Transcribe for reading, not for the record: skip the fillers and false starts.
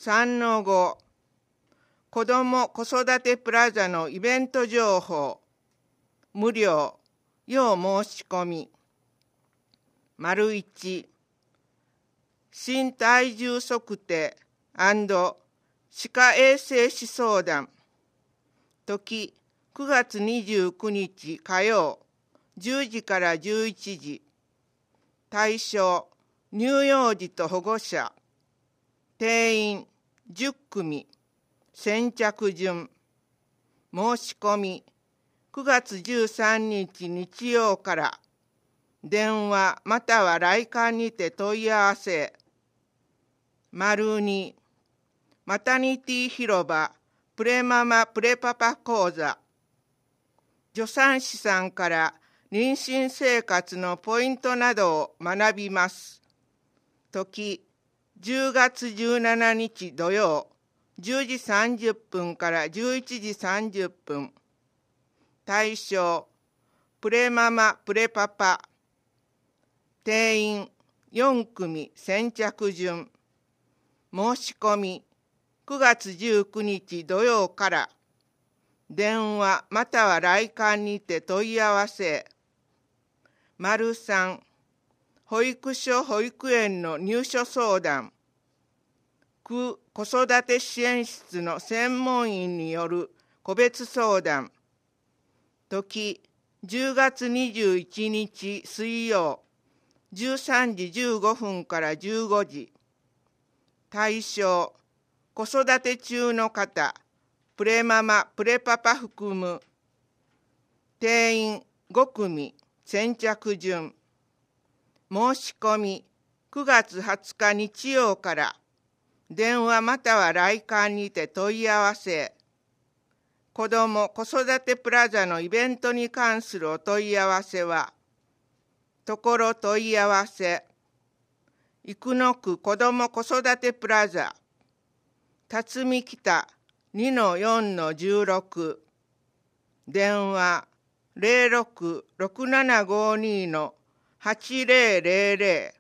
3-5子ども子育てプラザのイベント情報無料要申し込み ①新体重測定&歯科衛生士相談時9月29日火曜10時から11時対象乳幼児と保護者定員10組先着順申し込み9月13日日曜から電話または来館にて問い合わせ②マタニティ広場プレママプレパパ講座助産師さんから妊娠生活のポイントなどを学びます時10月17日土曜10時30分から11時30分対象プレママプレパパ定員4組先着順申し込み9月19日土曜から電話または来館にて問い合わせ③保育所保育園の入所相談区子育て支援室の専門員による個別相談時10月21日水曜13時15分から15時対象子育て中の方プレママプレパパ含む定員5組先着順申し込み9月20日日曜から電話または来館にて問い合わせ子ども子育てプラザのイベントに関するお問い合わせはところ問い合わせ生野区子ども子育てプラザ辰巳北 2-4-16 電話 06-6752-8000